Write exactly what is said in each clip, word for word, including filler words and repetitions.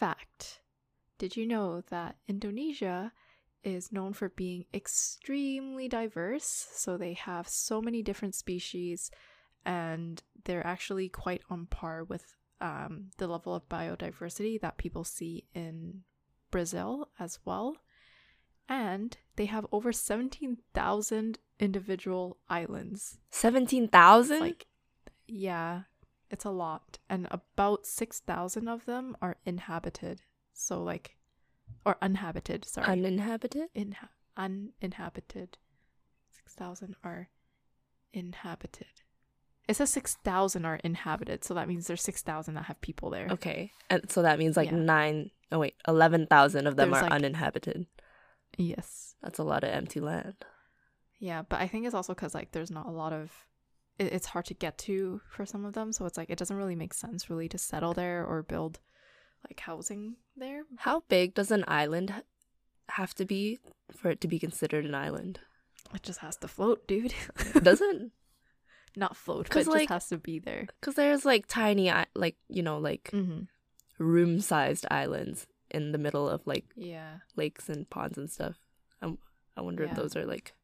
fact, did you know that Indonesia is known for being extremely diverse? So they have so many different species, and they're actually quite on par with um, the level of biodiversity that people see in Brazil as well. And they have over seventeen thousand individual islands. seventeen thousand? Like, yeah, it's a lot. And about six thousand of them are inhabited. So, like, or uninhabited, sorry. Uninhabited? Inha- uninhabited. six thousand are inhabited. It says six thousand are inhabited, so that means there's six thousand that have people there. Okay. And so that means like Yeah. nine, oh wait, eleven thousand of them There's, are like- uninhabited. Yes. That's a lot of empty land. Yeah, but I think it's also because, like, there's not a lot of... It, it's hard to get to for some of them, so it's like it doesn't really make sense really to settle there or build, like, housing there. How big does an island ha- have to be for it to be considered an island? It just has to float, dude. Does it? Not float, but 'Cause, it just like- has to be there. Because there's like tiny, i- like, you know, like Mm-hmm. room-sized islands in the middle of like Yeah. lakes and ponds and stuff. I'm, I wonder Yeah. if those are like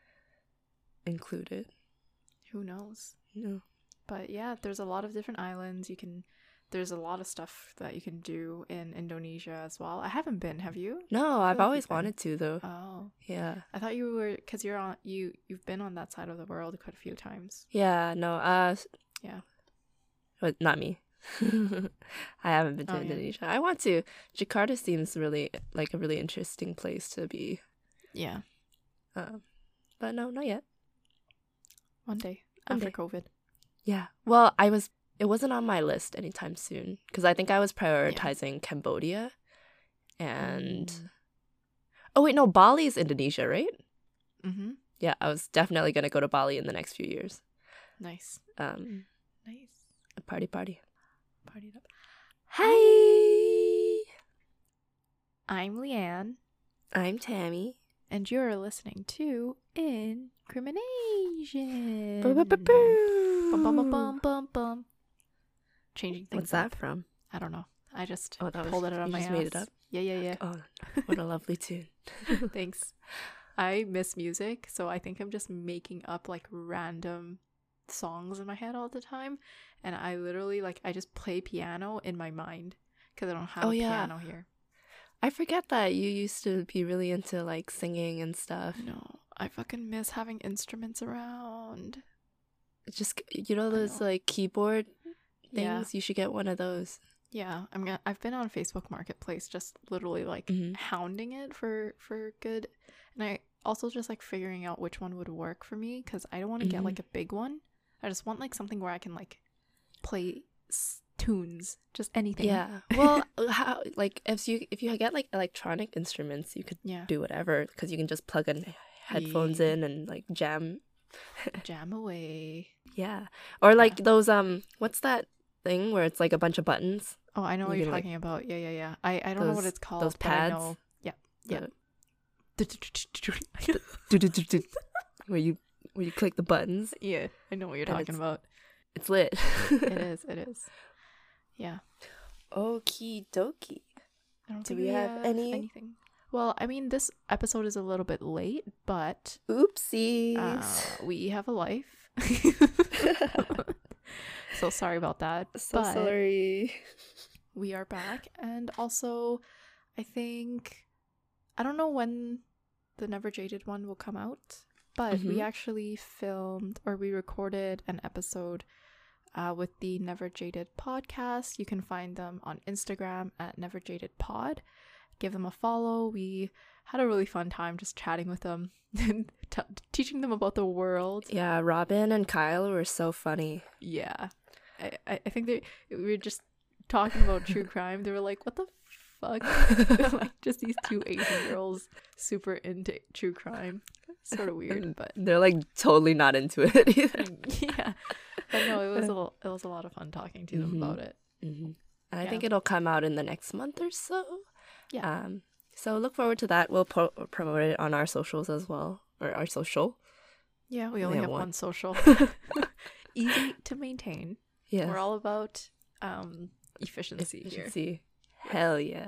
included. Who knows? No. But yeah, there's a lot of different islands. You can... There's a lot of stuff that you can do in Indonesia as well. I haven't been. Have you? No, I've like always you've been. wanted to though. Oh. Yeah. I thought you were... Because you're on... You, you've been on that side of the world quite a few times. Yeah, no, uh, s- Yeah. but not me. I haven't been to Oh, yeah. Indonesia. I want to. Jakarta seems really like a really interesting place to be. Yeah. Um, but no, not yet. One day. One After day. COVID. Yeah. Well, I was. It wasn't on my list anytime soon because I think I was prioritizing Cambodia, and Mm. oh wait, no, Bali is Indonesia, right? Mm-hmm. Yeah, I was definitely gonna go to Bali in the next few years. Nice. Um, Nice. a party, party. Partied up. Hi, I'm Leanne, I'm Tammy. and you're listening to Incrimination. Bum, bum, bum, bum. Bum, bum, bum, bum, bum, bum. Changing things What's that up. from? I don't know. I just Oh, that was- pulled it out of you my just ass. made it up? Yeah, yeah, yeah. Oh, what a lovely tune. Thanks. I miss music, so I think I'm just making up like random songs in my head all the time, and I literally like I just play piano in my mind because I don't have Oh, a yeah. piano here. I forget that you used to be really into like singing and stuff. No, I fucking miss having instruments around. It's just, you know, I those know. like keyboard things. Yeah. You should get one of those. Yeah, I'm gonna. I've been on Facebook Marketplace, just literally like Mhm. hounding it for for good, and I also just like figuring out which one would work for me because I don't want to get Mhm. like a big one. I just want like something where I can like play s- tunes, just anything. Yeah. Well, how like if you if you get like electronic instruments, you could Yeah. do whatever because you can just plug in headphones Yeah. in and like jam. Jam away. Yeah. Or like those um, what's that thing where it's like a bunch of buttons? Oh, I know what You you're can, like- talking about. Yeah, yeah, yeah. I I don't know what Those- it's called. those but I pads? know- Yeah. Yeah. Do-do-do-do-do. Where you where you click the buttons. Yeah, I know what you're And talking it's- about. It's lit. It is. It is. Yeah. Okie dokie. I don't Do think we have any- anything. Well, I mean, this episode is a little bit late, but Oopsies. uh, we have a life. So sorry about that. so but sorry. we are back, and also, I think I don't know when the Never Jaded one will come out, but we Mhm. actually filmed or we recorded an episode uh, with the Never Jaded podcast. You can find them on Instagram at Never Jaded Pod. Give them a follow. We had a really fun time just chatting with them and t- teaching them about the world. Yeah, Robin and Kyle were so funny. Yeah, I I I think they we were just talking about true crime. They were like, "What the fuck?" Like just these two Asian girls super into true crime. Sort of weird, but They're like totally not into it either. yeah. But no, it was a l- it was a lot of fun talking to them Mhm. about it. Mm-hmm. And I Yeah. think it'll come out in the next month or so. Yeah. Um. So look forward to that. We'll pro- promote it on our socials as well, or our social. Yeah, we only Yeah, have one. one social. Easy to maintain. Yeah. We're all about um efficiency here. Efficiency. Hell yeah.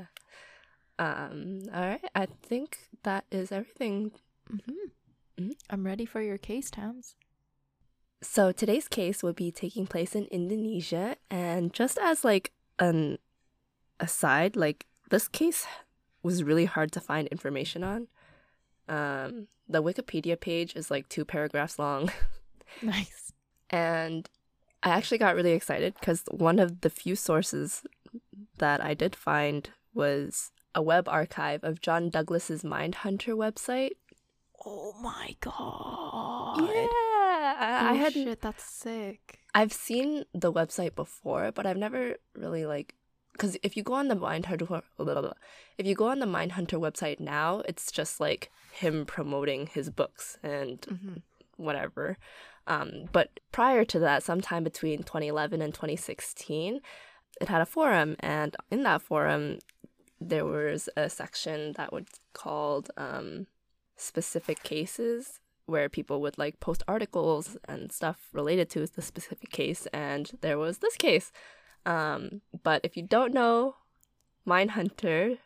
Um, all right. I think that is everything. Mm-hmm. Mm-hmm. I'm ready for your case, Tams. So today's case will be taking place in Indonesia, and just as like an aside, like this case was really hard to find information on. Um, the Wikipedia page is like two paragraphs long. Nice. And I actually got really excited because one of the few sources that I did find was a web archive of John Douglas's Mindhunter website. Oh my god. Yeah. I, oh I had shit, that's sick. I've seen the website before, but I've never really like because if you go on the Mindhunter blah, blah, blah, if you go on the Mindhunter website now, it's just like him promoting his books and mm-hmm. whatever. Um, but prior to that, sometime between twenty eleven and twenty sixteen, it had a forum, and in that forum, there was a section that was called um, specific cases, where people would like post articles and stuff related to the specific case, and there was this case. Um, but if you don't know Mindhunter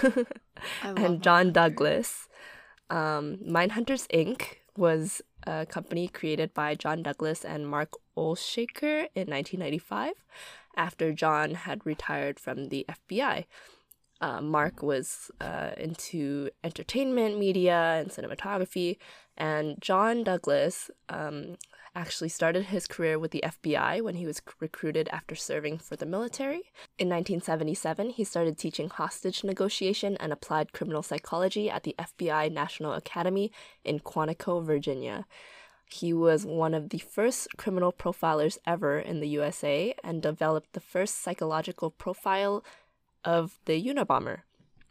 and John Mindhunter. Douglas, um, Mindhunters Incorporated was a company created by John Douglas and Mark Olshaker in nineteen ninety-five after John had retired from the F B I. Uh, Mark was uh, into entertainment media and cinematography, and John Douglas um, actually started his career with the F B I when he was recruited after serving for the military. In nineteen seventy-seven, he started teaching hostage negotiation and applied criminal psychology at the F B I National Academy in Quantico, Virginia. He was one of the first criminal profilers ever in the U S A and developed the first psychological profile of the Unabomber.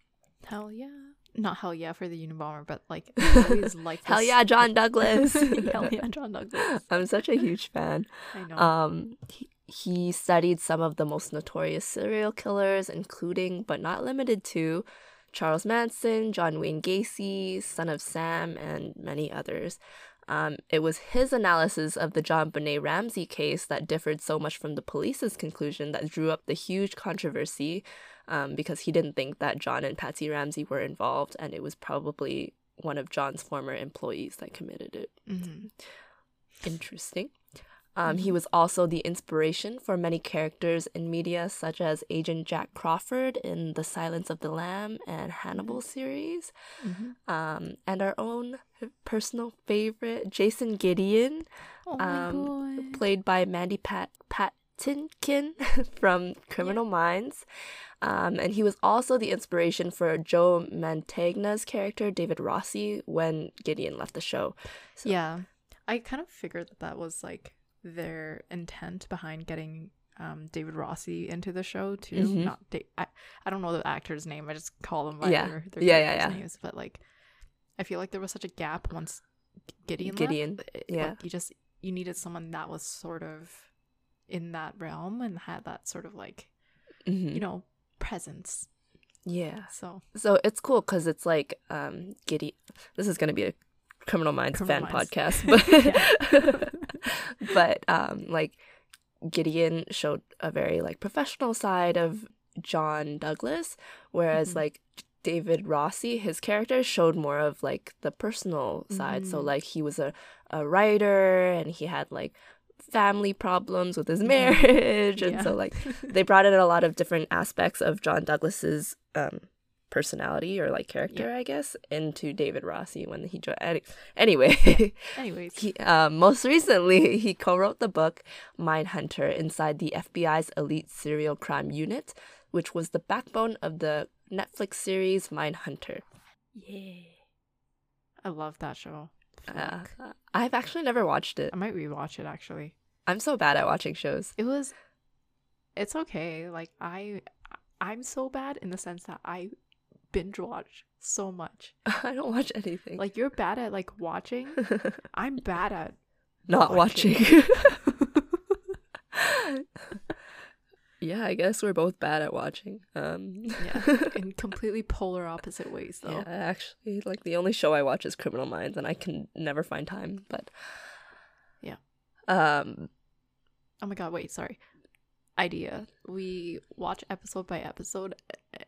Hell yeah. Not hell yeah for the Unabomber, but like I always like Hell yeah, John Douglas. Hell yeah, John Douglas. I'm such a huge fan. I know. Um, he, he studied some of the most notorious serial killers, including but not limited to Charles Manson, John Wayne Gacy, Son of Sam, and many others. Um, it was his analysis of the JonBenet Ramsey case that differed so much from the police's conclusion that drew up the huge controversy, um, because he didn't think that John and Patsy Ramsey were involved, and it was probably one of John's former employees that committed it. Mm-hmm. Interesting. Um, Mm-hmm. He was also the inspiration for many characters in media, such as Agent Jack Crawford in The Silence of the Lamb and Hannibal series, Mm-hmm. um, and our own personal favorite, Jason Gideon, Oh my um, god. played by Mandy Pat Patinkin from Criminal Yeah. Minds. Um, and he was also the inspiration for Joe Mantegna's character, David Rossi, when Gideon left the show. So, Yeah. I kind of figured that that was like their intent behind getting um, David Rossi into the show too. Mhm. Not da- I, I don't know the actor's name. I just call them by Yeah. their, their Yeah, yeah, characters' yeah. names. But like, I feel like there was such a gap once Gideon Gideon, left. It- yeah. like, you just you needed someone that was sort of in that realm and had that sort of like Mhm. you know presence. Yeah. So So it's cool because it's like um, Gideon. This is going to be a Criminal Minds Criminal fan Minds. podcast, but but um, like Gideon showed a very like professional side of John Douglas, whereas Mhm. like David Rossi, his character showed more of like the personal side. So Mhm. like he was a, a writer and he had like family problems with his Mhm. marriage, and Yeah. so like they brought in a lot of different aspects of John Douglas's um personality or like character, I guess, into David Rossi when he joined. Any- anyway, anyways. he uh, most recently he co-wrote the book Mindhunter inside the F B I's elite serial crime unit, which was the backbone of the Netflix series Mindhunter. Yeah. I love that show. Uh, Fuck. I've actually never watched it. I might rewatch it actually. I'm so bad at watching shows. It was it's okay. Like I I'm so bad in the sense that I binge watch so much. I don't watch anything. Like you're bad at like watching. I'm bad at Not watching. watching. Yeah, I guess we're both bad at watching. Um, yeah, in completely polar opposite ways though. yeah, actually, like the only show I watch is Criminal Minds, and I can never find time. But Yeah. um, Oh my god, wait, sorry. Idea. We watch episode by episode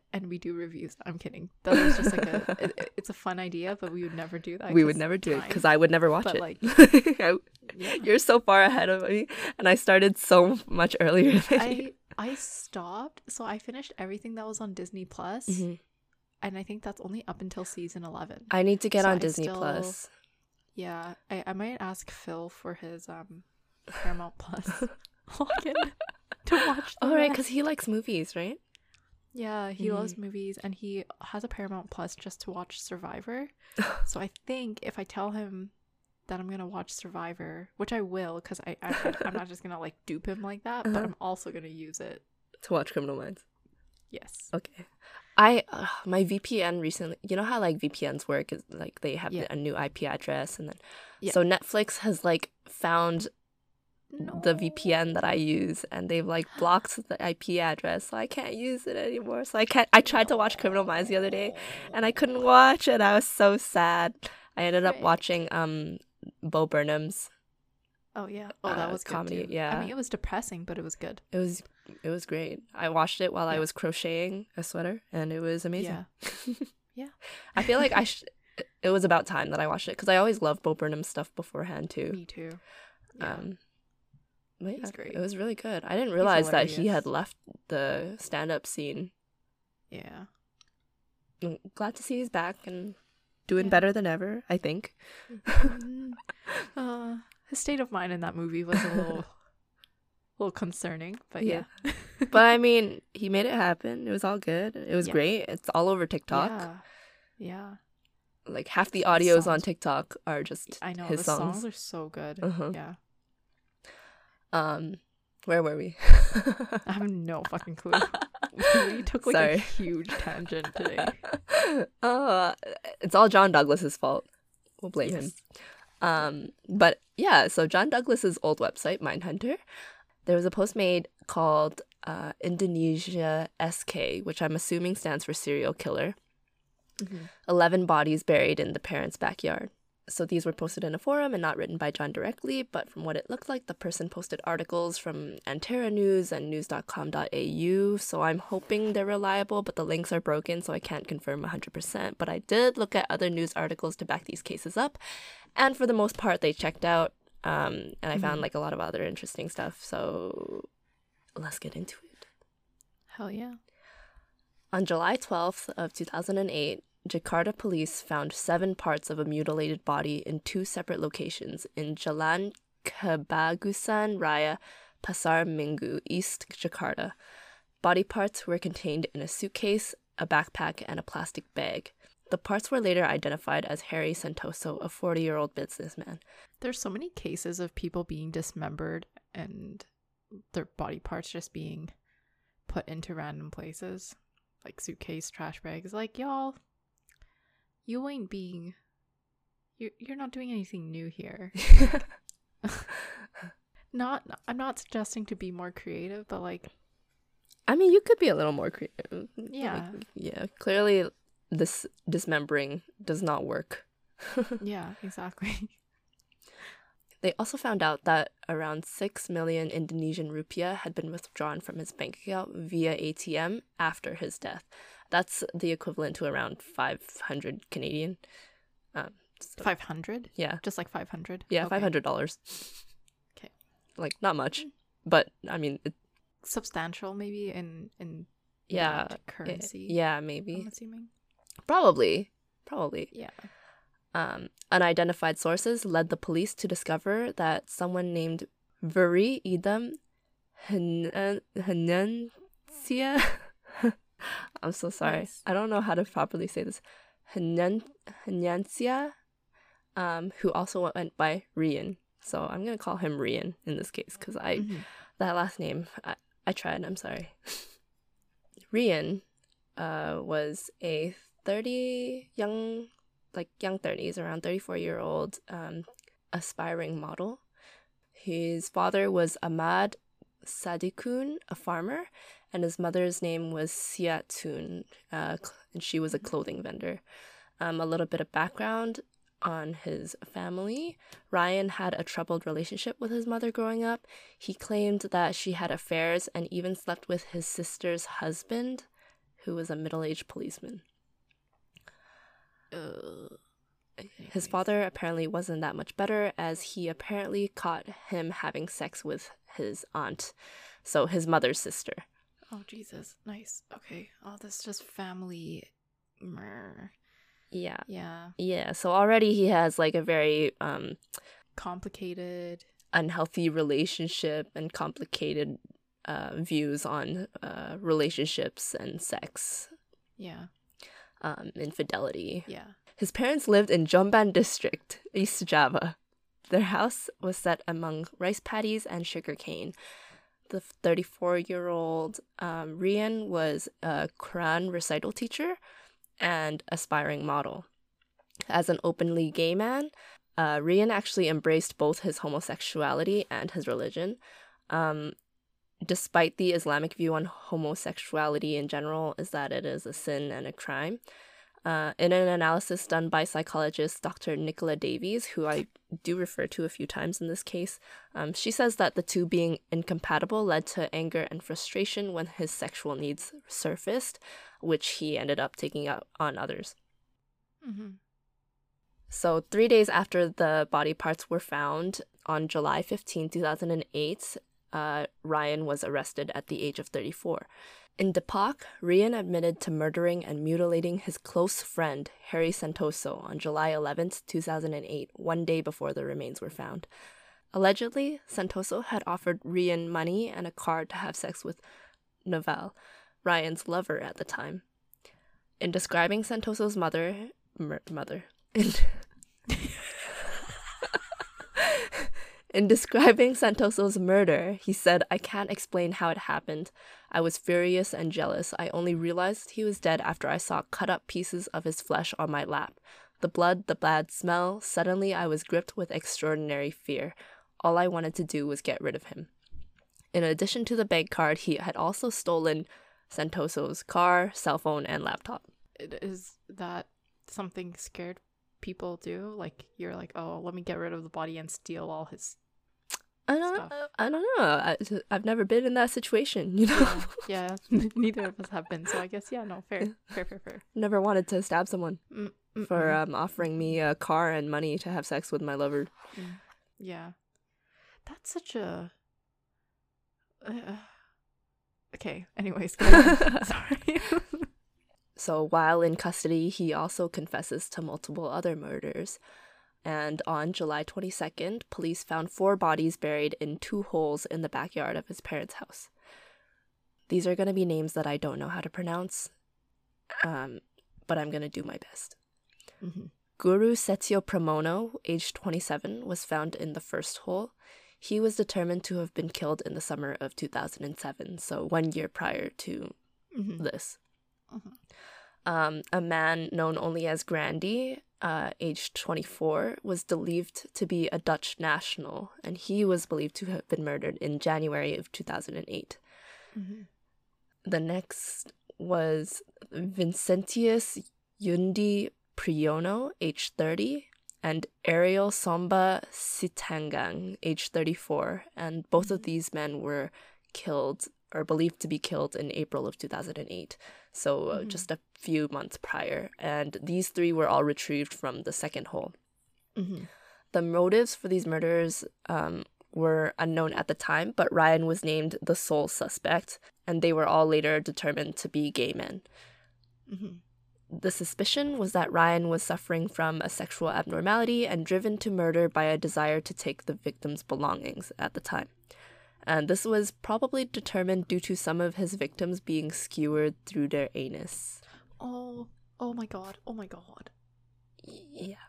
and we do reviews. I'm kidding. That was just like a it, it's a fun idea, but we would never do that. We would never do it because I would never watch but it. like I, yeah. You're so far ahead of me, and I started so much earlier than you. I I stopped, so I finished everything that was on Disney Plus, Mhm. and I think that's only up until season eleven. I need to get So on I Disney still- Plus. Yeah, I, I might ask Phil for his um Paramount Plus login to watch. The All right, rest. because he likes movies, right? Yeah, he Mhm. loves movies, and he has a Paramount Plus just to watch Survivor. So I think if I tell him that I'm gonna watch Survivor, which I will, because I, I I'm not just gonna like dupe him like that, but I'm also gonna use it. To watch Criminal Minds. Yes. Okay. I uh, my V P N recently. You know how like V P Ns work is like they have Yeah. a new I P address, and then Yeah. so Netflix has like found No. the V P N that I use, and they've like blocked the I P address, so I can't use it anymore. So I can't. I tried to watch Criminal Minds the other day, and I couldn't watch it. I was so sad. I ended up Frick. watching um Bo Burnham's. Oh yeah. Oh, that uh, was good comedy, too. yeah. I mean, it was depressing, but it was good. It was it was great. I watched it while I Yeah. was crocheting a sweater, and it was amazing. Yeah. Yeah. I feel like I sh- it was about time that I watched it because I always loved Bo Burnham's stuff beforehand too. Me too. Yeah. Um, but yeah, He's great. It was really good. I didn't realize that he had hilarious. left the stand-up scene. yeah. I'm glad to see he's back and doing Yeah. better than ever, I think. Mm, uh, his state of mind in that movie was a little, little concerning, but yeah. But I mean, he made it happen. It was all good. It was Yeah. great. It's all over TikTok. Yeah. Yeah. Like half the The audios on songs- TikTok are just I know his the songs. songs. are so good. Uh-huh. Yeah. Um, where were we? I have no fucking clue. We took like Sorry. a huge tangent today. uh, it's all John Douglas's fault. We'll blame him. Yes. Um, but yeah, so John Douglas's old website, Mindhunter, there was a post made called uh, Indonesia S K, which I'm assuming stands for serial killer. Mhm. eleven bodies buried in the parents' backyard. So these were posted in a forum and not written by John directly, but from what it looked like, the person posted articles from Antara News and news dot com dot a u. So I'm hoping they're reliable, but the links are broken, so I can't confirm one hundred percent. But I did look at other news articles to back these cases up, and for the most part, they checked out. Um, and I found Mhm. like a lot of other interesting stuff. So let's get into it. Hell yeah. On July twelfth of two thousand eight, Jakarta police found seven parts of a mutilated body in two separate locations in Jalan Kebagusan Raya, Pasar Minggu, East Jakarta. Body parts were contained in a suitcase, a backpack, and a plastic bag. The parts were later identified as Harry Santoso, a forty-year-old businessman. There's so many cases of people being dismembered and their body parts just being put into random places, like suitcase, trash bags. Like, y'all, you ain't being, you're, you're not doing anything new here. Not, I'm not suggesting to be more creative, but like, I mean, you could be a little more creative. Yeah. Like, yeah, clearly this dismembering does not work. yeah, exactly. They also found out that around six million Indonesian rupiah had been withdrawn from his bank account via A T M after his death. That's the equivalent to around five hundred Canadian. Um, so- five hundred? yeah. Just like five hundred? Yeah, Okay. five hundred dollars. Okay. Like, not much. But, I mean, it, Substantial, maybe, in, in yeah. that currency. it- yeah, I'm maybe. assuming. Probably. Probably. Yeah. Um, unidentified sources led the police to discover that someone named Veri Idam Hanancia. I'm so sorry. Nice. I don't know how to properly say this. Hanan- Hanancia, um, who also went by Rian. So I'm going to call him Rian in this case because I Mhm. that last name, I, I tried. I'm sorry. Rian uh, was a thirty young like young thirties, around thirty-four year old um, aspiring model. His father was Ahmad Sadikun, a farmer, and his mother's name was Siatun, uh, cl- and she was a clothing vendor. Um, a little bit of background on his family. Ryan had a troubled relationship with his mother growing up. He claimed that she had affairs and even slept with his sister's husband, who was a middle-aged policeman. Uh, His father apparently wasn't that much better, as he apparently caught him having sex with his aunt, so his mother's sister. Oh, Jesus. Nice. Okay. Oh, that's just family. Murr. Yeah. Yeah. Yeah, so already he has like a very um Complicated. unhealthy relationship and complicated uh, views on uh, relationships and sex, Yeah. um, infidelity. Yeah. His parents lived in Jombang District, East Java. Their house was set among rice paddies and sugarcane. The thirty-four-year-old um, Rian was a Quran recital teacher and aspiring model. As an openly gay man, uh, Rian actually embraced both his homosexuality and his religion. Um, despite the Islamic view on homosexuality in general is that it is a sin and a crime. Uh, in an analysis done by psychologist Doctor Nicola Davies, who I do refer to a few times in this case, um, she says that the two being incompatible led to anger and frustration when his sexual needs surfaced, which he ended up taking out on others. Mm-hmm. So three days after the body parts were found, on July fifteenth, two thousand eight, uh, Ryan was arrested at the age of thirty-four. In Depok, Rian admitted to murdering and mutilating his close friend, Harry Santoso, on July eleventh, two thousand eight, one day before the remains were found. Allegedly, Santoso had offered Rian money and a car to have sex with Novel, Ryan's lover at the time. In describing Santoso's mother... Mur- mother... In, in describing Santoso's murder, he said, "I can't explain how it happened. I was furious and jealous. I only realized he was dead after I saw cut-up pieces of his flesh on my lap. The blood, the bad smell, suddenly I was gripped with extraordinary fear. All I wanted to do was get rid of him." In addition to the bank card, he had also stolen Santoso's car, cell phone, and laptop. Is that something scared people do? Like, you're like, oh, let me get rid of the body and steal all his I don't, stuff. I don't know. I, I've never been in that situation, you know? Yeah, yeah. Neither of us have been, so I guess, yeah, no, fair. Fair, fair, fair. Never wanted to stab someone Mm, mm, for mm, um, offering me a car and money to have sex with my lover. mm. Yeah. That's such a... Uh, okay, anyways. Go ahead. Sorry. So while in custody, he also confesses to multiple other murders. And on July twenty-second, police found four bodies buried in two holes in the backyard of his parents' house. These are going to be names that I don't know how to pronounce, um, but I'm going to do my best. Mm-hmm. Guru Setio Pramono, aged twenty-seven, was found in the first hole. He was determined to have been killed in the summer of two thousand seven, so one year prior to Mm-hmm. this. Mm-hmm. Um, a man known only as Grandy, uh, aged twenty-four, was believed to be a Dutch national, and he was believed to have been murdered in January of two thousand eight. Mm-hmm. The next was Vincentius Yundi Priono, aged thirty, and Ariel Somba Sitangang, aged thirty-four, and both of these men were killed or believed to be killed in April of two thousand eight, so uh, Mhm. just a few months prior, and these three were all retrieved from the second hole. Mm-hmm. The motives for these murders um, were unknown at the time, but Ryan was named the sole suspect, and they were all later determined to be gay men. Mm-hmm. The suspicion was that Ryan was suffering from a sexual abnormality and driven to murder by a desire to take the victim's belongings at the time. And this was probably determined due to some of his victims being skewered through their anus. Oh, oh my god, oh my god. Yeah.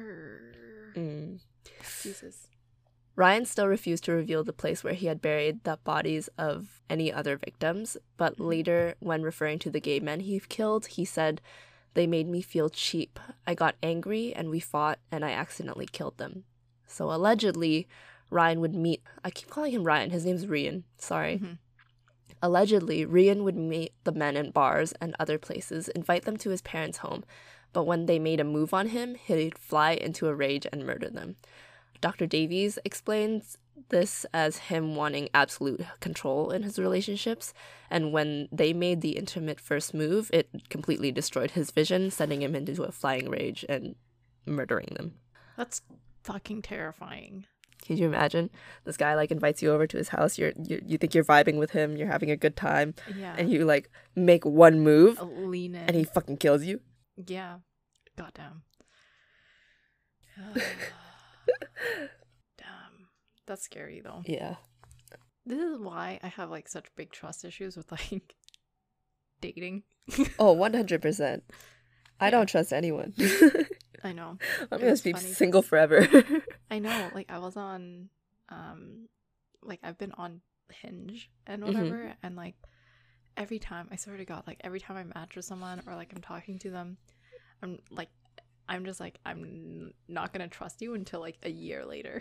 Err. Mm. Jesus. Ryan still refused to reveal the place where he had buried the bodies of any other victims, but later, when referring to the gay men he killed, he said, "They made me feel cheap. I got angry and we fought and I accidentally killed them." So allegedly, Ryan would meet... I keep calling him Ryan. His name's Rian. Sorry. Mm-hmm. Allegedly, Rian would meet the men in bars and other places, invite them to his parents' home, but when they made a move on him, he'd fly into a rage and murder them. Doctor Davies explains this as him wanting absolute control in his relationships. And when they made the intimate first move, it completely destroyed his vision, sending him into a flying rage and murdering them. That's fucking terrifying. Can you imagine? This guy like invites you over to his house. You're you, you think you're vibing with him. You're having a good time. Yeah. And you like make one move. I'll lean in. And he fucking kills you. Yeah. Goddamn. Damn. That's scary though. Yeah. This is why I have like such big trust issues with like dating. Oh, one hundred percent. I Yeah. don't trust anyone. I know. I'm It gonna was be funny single 'cause- forever. I know. Like I was on, um, like I've been on Hinge and Mhm. whatever, and like every time I swear to God, like every time I match with someone or like I'm talking to them, I'm like, I'm just like I'm n- not gonna trust you until like a year later.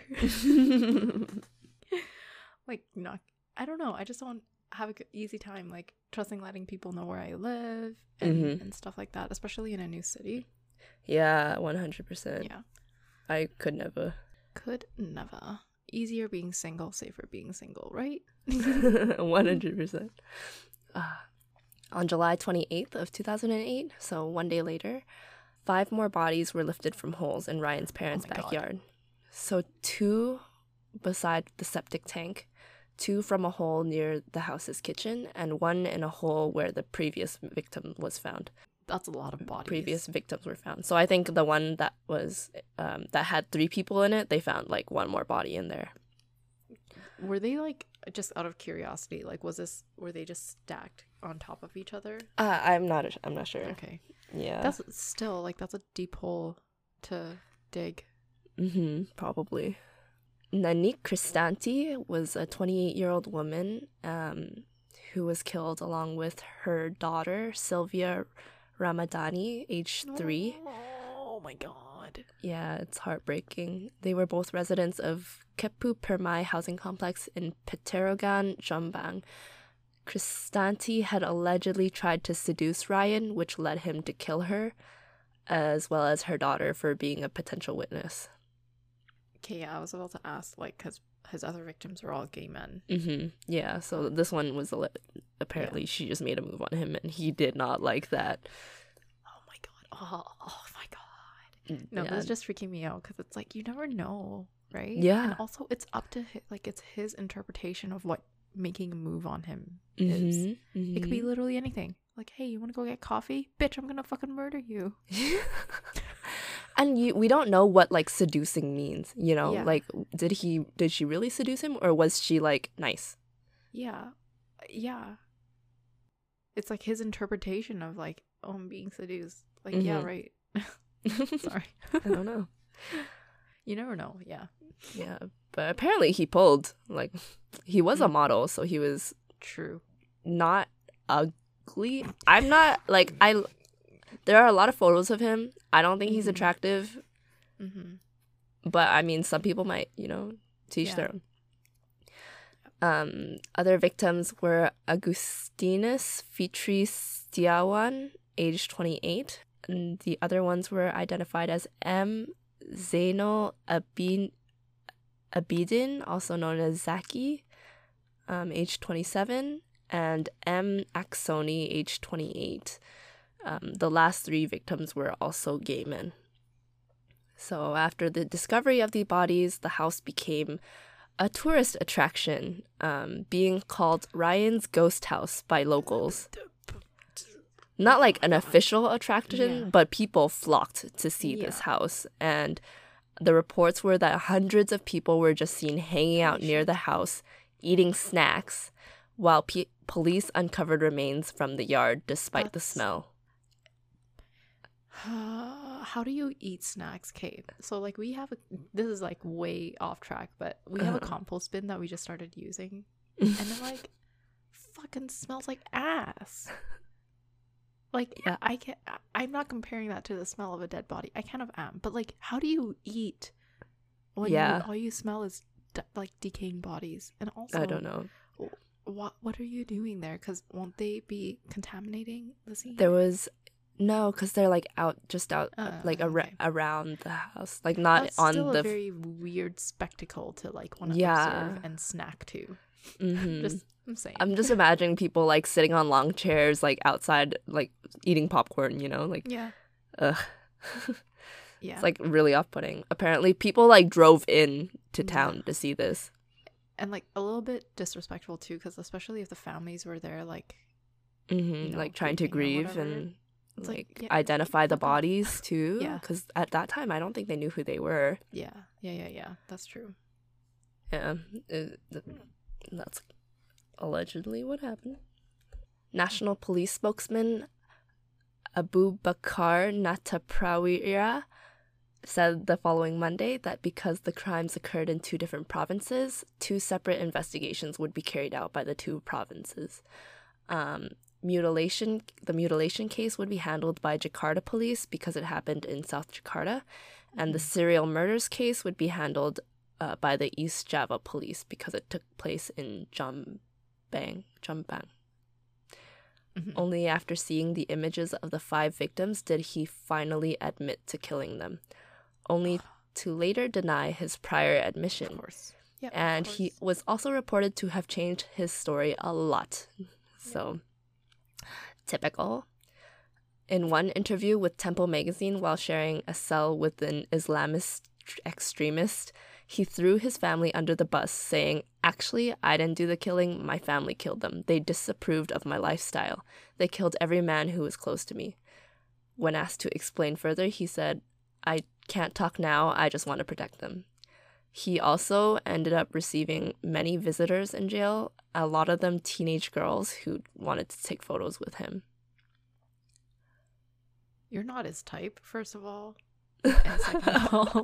Like not, I don't know. I just don't have a good, easy time like trusting letting people know where I live and Mhm. and stuff like that, especially in a new city. Yeah, one hundred percent. Yeah, I could never. could never. Easier being single, safer being single, right? one hundred percent. Uh, on July twenty-eighth of two thousand eight, so one day later, five more bodies were lifted from holes in Ryan's parents' my God. backyard. So two beside the septic tank, two from a hole near the house's kitchen, and one in a hole where the previous victim was found. That's a lot of bodies. Previous victims were found. So I think the one that was um, that had three people in it, they found like one more body in there. Were they like, just out of curiosity, like was this, were they just stacked on top of each other? Uh, I'm not. I'm not sure. Okay. Yeah. That's still like, that's a deep hole to dig. Mm-hmm, probably. Nanik Cristanti was a twenty-eight-year-old woman um, who was killed along with her daughter, Sylvia Ramadani, age three. Oh my God. Yeah, it's heartbreaking. They were both residents of Kepu Permai housing complex in Peterogan, Jombang. Cristanti had allegedly tried to seduce Ryan, which led him to kill her, as well as her daughter for being a potential witness. Okay, yeah, I was about to ask, like, because his other victims were all gay men. Mm-hmm. Yeah, so this one was a li- apparently she just made a move on him, and he did not like that. Oh my God. Oh, oh my God. No, yeah. this is just freaking me out because it's like, you never know, right? Yeah. And also, it's up to his, like, it's his interpretation of what making a move on him is. Mm-hmm. Mm-hmm. It could be literally anything. Like, hey, you want to go get coffee? Bitch, I'm going to fucking murder you. And you, we don't know what like seducing means, you know? Yeah. Like did he did she really seduce him, or was she like nice? Yeah. Yeah. It's like his interpretation of like, oh, I'm being seduced. Like, yeah, Mhm. right. Sorry. I don't know. You never know. Yeah. Yeah, but apparently he pulled. Like he was a Mm. model, so he was True. not ugly. I'm not like I there are a lot of photos of him. I don't think he's Mhm. attractive, Mm-hmm. but I mean some people might, you know, teach Yeah. their own. Um, other victims were Agustinus Fitri Setiawan, age twenty-eight, and the other ones were identified as M. Zeno Abin Abidin, also known as Zaki, um, age twenty-seven, and M. Axoni, age twenty-eight. Um, the last three victims were also gay men. So after the discovery of the bodies, the house became a tourist attraction, um, being called Ryan's Ghost House by locals. Not like an official attraction, Yeah. but people flocked to see this Yeah. house. And the reports were that hundreds of people were just seen hanging out near the house, eating snacks, while pe- police uncovered remains from the yard despite the That's- smell. How do you eat snacks, Kate? So like we have a, this is like way off track, but we have a Uh-huh. compost bin that we just started using, and it like fucking smells like ass. Like Yeah. I can't. I- I'm not comparing that to the smell of a dead body. I kind of am, but like, how do you eat when Yeah. you, all you smell is de- like decaying bodies? And also, I don't know. What what are you doing there? Because won't they be contaminating the scene? There was No, because they're like out, just out, Oh, like ar- okay. around the house, like not That's on still the. a very weird spectacle to like want to Yeah. observe and snack to. Mhm. Just I'm saying. I'm just imagining people like sitting on long chairs, like outside, like eating popcorn. You know, like yeah. ugh. Yeah. It's like really off-putting. Apparently, people like drove in to Yeah. town to see this. and like a little bit disrespectful too, because especially if the families were there, like Mm-hmm. you know, Like trying to grieving or grieve whatever. and It's like, like, yeah, identify the what the- bodies too. Yeah. Because at that time, I don't think they knew who they were. yeah, yeah, yeah, yeah. That's true. Yeah, it, th- that's allegedly what happened. National Police spokesman Abu Bakar Nataprawira said the following Monday that because the crimes occurred in two different provinces, two separate investigations would be carried out by the two provinces. Um, mutilation, the mutilation case would be handled by Jakarta police because it happened in South Jakarta, and the serial murders case would be handled uh, by the East Java police because it took place in Jombang. Jombang. Mhm. Only after seeing the images of the five victims did he finally admit to killing them, only to later deny his prior Of admission. course. Yep, of And he course. was also reported to have changed his story a lot. So, typical. In one interview with Temple magazine while sharing a cell with an Islamist extremist, he threw his family under the bus, saying, "Actually, I didn't do the killing, my family killed them. They disapproved of my lifestyle. They killed every man who was close to me." When asked to explain further, he said, "I can't talk now, I just want to protect them." He also ended up receiving many visitors in jail, a lot of them teenage girls who wanted to take photos with him. You're not his type, first of all. And second of all,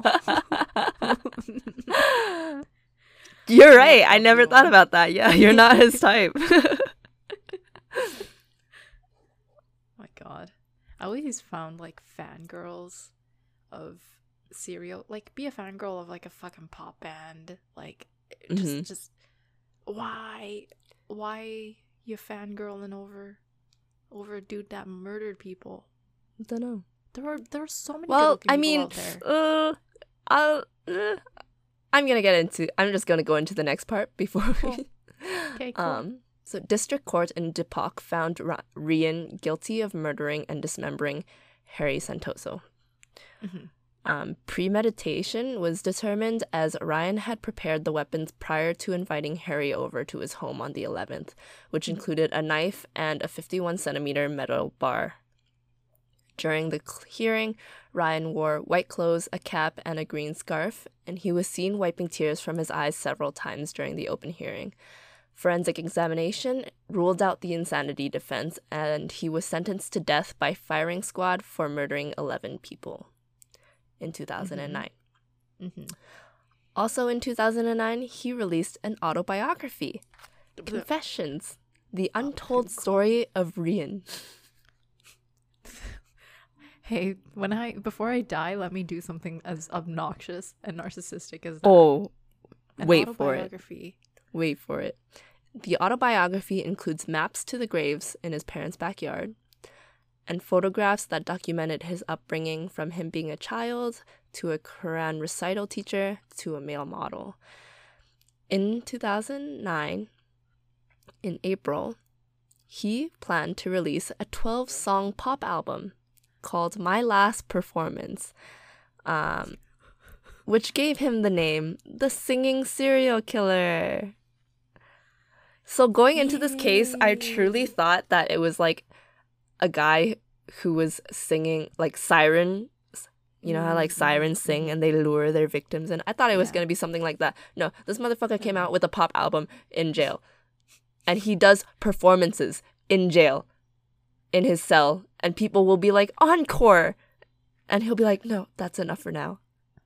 You're right. I I'll never be thought one. about that. Yeah, you're not his type. my God. I always found like fangirls of serial, like be a fangirl of like a fucking pop band. Like, just, Mhm. just, why, why you fangirling over, over a dude that murdered people? Don't know. There are, there are so many Well, good-looking I people mean, out there. uh, I'll, uh, I'm gonna get into. I'm just gonna go into the next part before we. Cool. Okay, cool. Um. So, district court in Depok found Ra- Rian guilty of murdering and dismembering Harry Santoso. Mhm. Um, premeditation was determined as Ryan had prepared the weapons prior to inviting Harry over to his home on the eleventh, which included a knife and a fifty-one centimeter metal bar. During the cl- hearing, Ryan wore white clothes, a cap, and a green scarf, and he was seen wiping tears from his eyes several times during the open hearing. Forensic examination ruled out the insanity defense, and he was sentenced to death by firing squad for murdering eleven people in two thousand nine. Mhm. Also in two thousand nine, he released an autobiography, Confessions, the untold story of Rian. Hey, when I before I die, let me do something as obnoxious and narcissistic as that. Oh, An wait for it. autobiography. Wait for it. The autobiography includes maps to the graves in his parents' backyard and photographs that documented his upbringing from him being a child to a Quran recital teacher to a male model. In two thousand nine, in April, he planned to release a twelve-song pop album called My Last Performance, um, which gave him the name The Singing Serial Killer. So going into this case, I truly thought that it was like a guy who was singing like siren. You know how like sirens sing and they lure their victims in? I thought it was Yeah. going to be something like that. No, this motherfucker came out with a pop album in jail. And he does performances in jail, in his cell. And people will be like, encore! And he'll be like, no, that's enough for now.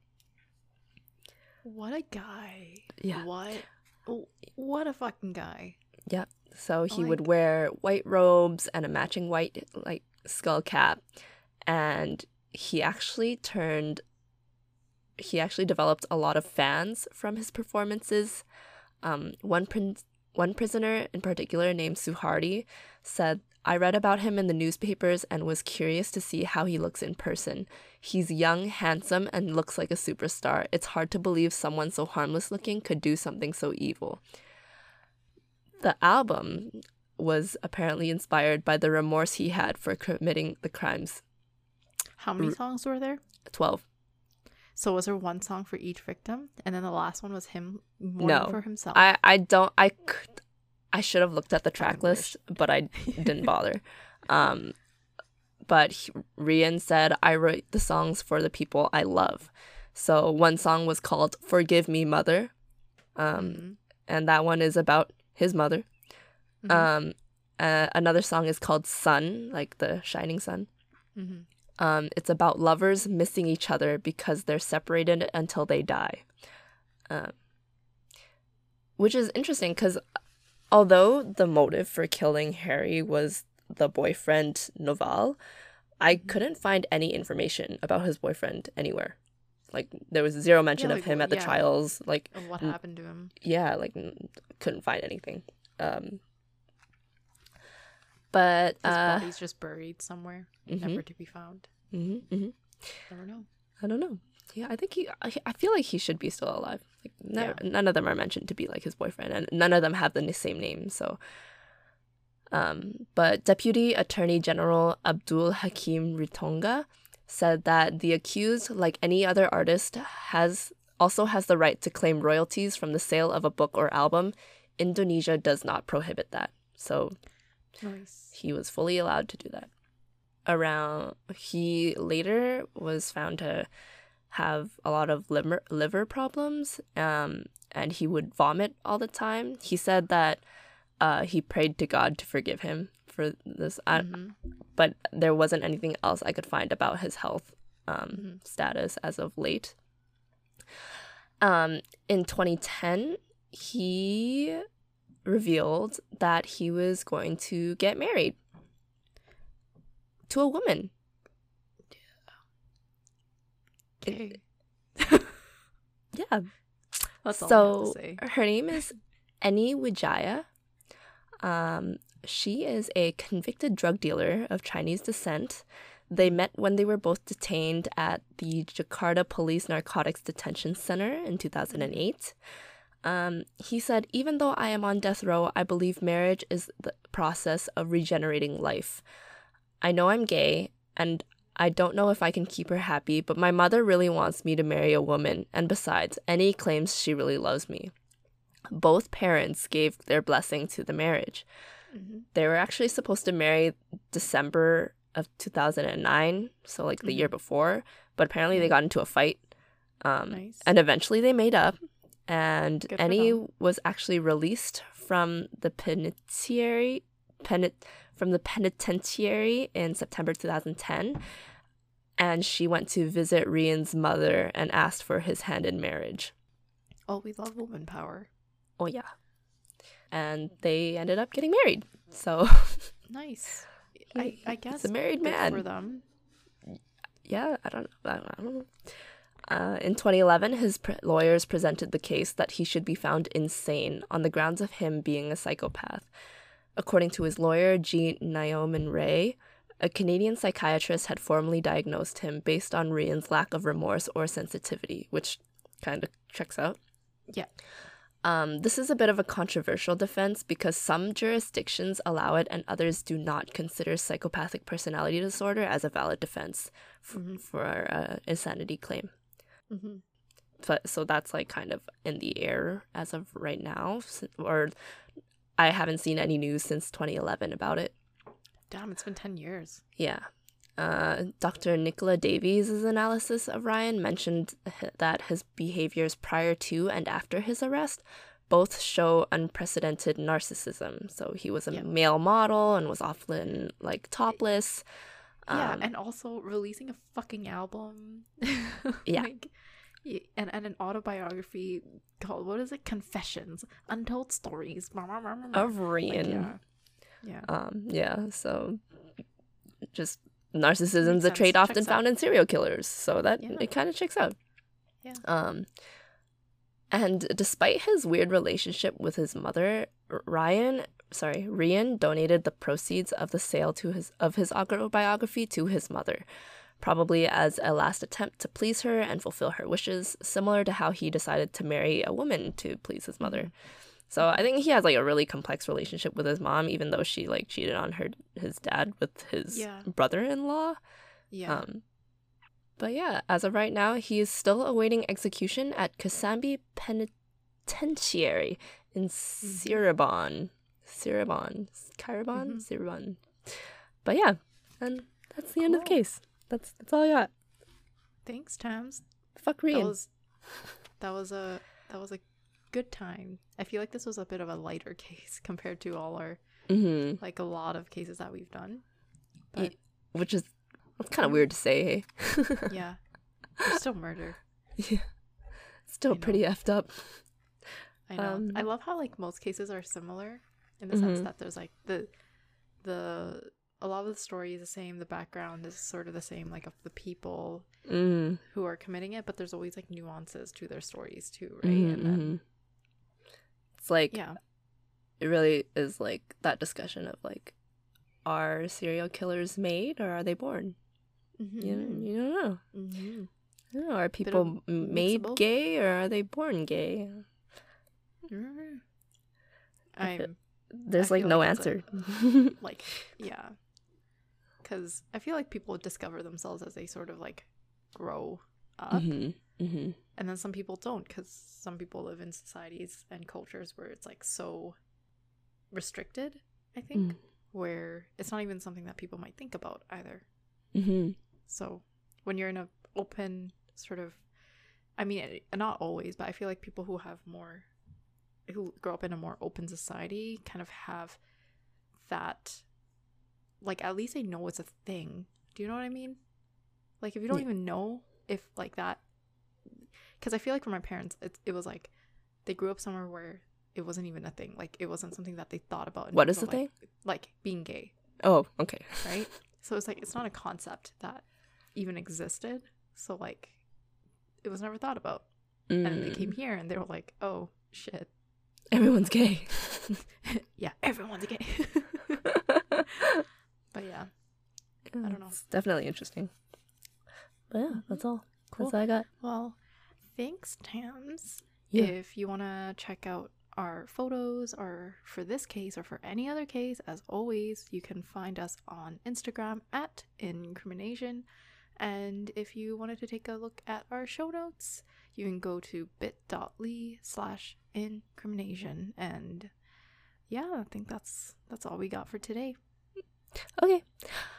What a guy. Yeah. What what a fucking guy. Yep. So he would Like- wear white robes and a matching white like skull cap, and he actually turned. He actually developed a lot of fans from his performances. Um, one prin- one prisoner in particular named Suhardi said I read about him in the newspapers and was curious to see how he looks in person. He's young, handsome, and looks like a superstar. It's hard to believe someone so harmless looking could do something so evil. The album was apparently inspired by the remorse he had for committing the crimes. How many songs were there? twelve. So was there one song for each victim, and then the last one was him mourning No, for himself? I, I don't, I could, I should have looked at the track I list, but I didn't bother. Um, but he, Rian said, I wrote the songs for the people I love. So one song was called Forgive Me, Mother. Um, Mhm. and that one is about his mother. Mhm. Um, uh, another song is called Sun, like the shining sun. Mhm. Um, it's about lovers missing each other because they're separated until they die. Um, which is interesting because although the motive for killing Harry was the boyfriend Noval, I couldn't find any information about his boyfriend anywhere. Like, there was zero mention Yeah, of like, him at the yeah. trials. Like, Of what n- happened to him? yeah, like, n- couldn't find anything. Um, but, His uh, body's just buried somewhere, mhm, never to be found. mhm, mhm. Never know. I don't know. Yeah, I think he. I, I feel like he should be still alive. Like, no, Yeah. none of them are mentioned to be like his boyfriend, and none of them have the same name. So, um, but Deputy Attorney General Abdul Hakim Ritonga said that the accused, like any other artist, has also has the right to claim royalties from the sale of a book or album. Indonesia does not prohibit that, so Nice. he was fully allowed to do that. Around he later was found to have a lot of liver liver problems, um, and he would vomit all the time. He said that uh, he prayed to God to forgive him for this, I, Mhm. but there wasn't anything else I could find about his health um, Mhm. status as of late. Um, in twenty ten, he revealed that he was going to get married to a woman. Okay. Yeah. That's all I have So to say. her name is Eni Wijaya. Um, she is a convicted drug dealer of Chinese descent. They met when they were both detained at the Jakarta Police Narcotics Detention Center in two thousand eight. Um, he said, even though I am on death row, I believe marriage is the process of regenerating life. I know I'm gay, and I don't know if I can keep her happy, but my mother really wants me to marry a woman, and besides, Eni claims she really loves me. Both parents gave their blessing to the marriage. Mhm. They were actually supposed to marry December of two thousand nine, so like the year before, but apparently they got into a fight. Um, Nice. And eventually they made up, and Good for Eni them. was actually released from the penitentiary, penit, from the penitentiary in September two thousand ten, and she went to visit Rian's mother and asked for his hand in marriage. Oh, we love woman power. Oh yeah, and they ended up getting married. So Nice. I, I guess a married good man. for them. yeah, I don't, I don't, I don't know. Uh, in twenty eleven, his pre- lawyers presented the case that he should be found insane on the grounds of him being a psychopath. According to his lawyer, G. Nyoman Ray, a Canadian psychiatrist had formally diagnosed him based on Rian's lack of remorse or sensitivity, which kind of checks out. Yeah. Um, this is a bit of a controversial defense because some jurisdictions allow it and others do not consider psychopathic personality disorder as a valid defense f- Mhm. for an insanity claim. Mm-hmm. But so that's like kind of in the air as of right now, s- or I haven't seen any news since twenty eleven about it. Damn, it's been ten years. Yeah. Uh, Doctor Nicola Davies' analysis of Ryan mentioned h- that his behaviors prior to and after his arrest both show unprecedented narcissism. So he was a Yeah. male model and was often like topless. Yeah, Um, and also releasing a fucking album. Yeah. Like, y- and, and an autobiography called, what is it? Confessions. Untold Stories. of Like, Ryan. yeah. Yeah. Um, yeah, so just narcissism's Makes a sense. trait often Checks found out. in serial killers, so that Yeah. it kind of checks out. Yeah. Um, and despite his weird relationship with his mother, R- Ryan sorry, Rian donated the proceeds of the sale to his of his autobiography to his mother, probably as a last attempt to please her and fulfill her wishes, similar to how he decided to marry a woman to please his mother. Mm-hmm. So I think he has like a really complex relationship with his mom, even though she like cheated on her his dad with his Yeah. brother-in-law. Yeah. Um, but yeah, as of right now, he is still awaiting execution at Kosambi Penitentiary in Cirebon. Cirebon. Cirebon? Mhm. Cirebon. But yeah, and that's the end of the Cool. case. That's that's all I got. Thanks, Tams. Fuck That Rian. was that was a that was a good time. I feel like this was a bit of a lighter case compared to all our Mm-hmm. like a lot of cases that we've done. But Which is kind of weird to say, hey? yeah, it's still murder. Yeah. Still I know. pretty effed up. I know. Um, I love how like most cases are similar in the sense Mhm. that there's like the the a lot of the story is the same. The background is sort of the same, like of the people Mm. who are committing it, but there's always like nuances to their stories too, right? Mhm, And then mhm. It's like, yeah, it really is like that discussion of like, are serial killers made or are they born? Mhm. You, you don't know. Mhm. You don't know. Are Bit people of m- mix made of both. gay or are they born gay? Mhm. I feel- I'm There's I like feel no like it's a- answer. like yeah, because I feel like people discover themselves as they sort of like grow up, hmm hmm and then some people don't, because some people live in societies and cultures where it's like so restricted, I think, Mm. where it's not even something that people might think about either. hmm So when you're in a open sort of, I mean, it- not always, but I feel like people who have more, who grow up in a more open society kind of have that, like, at least they know it's a thing. Do you know what I mean? Like, if you don't Yeah. even know if like that, because I feel like for my parents, it, it was like they grew up somewhere where it wasn't even a thing. Like, it wasn't something that they thought about. in What terms is the of, like, thing? Like being gay, Oh, okay. right? So it's like it's not a concept that even existed. So like, it was never thought about. And then they came Mm. here and they were like, oh shit, Everyone's gay. yeah, everyone's gay. But yeah, I don't know. It's definitely interesting. But yeah, that's all. Cool. That's all I got. Well, thanks, Tams. Yeah. If you want to check out our photos, or for this case or for any other case, as always, you can find us on Instagram at Incrimination. And if you wanted to take a look at our show notes, you can go to bit.ly slash incrimination. And yeah, I think that's that's all we got for today. Okay.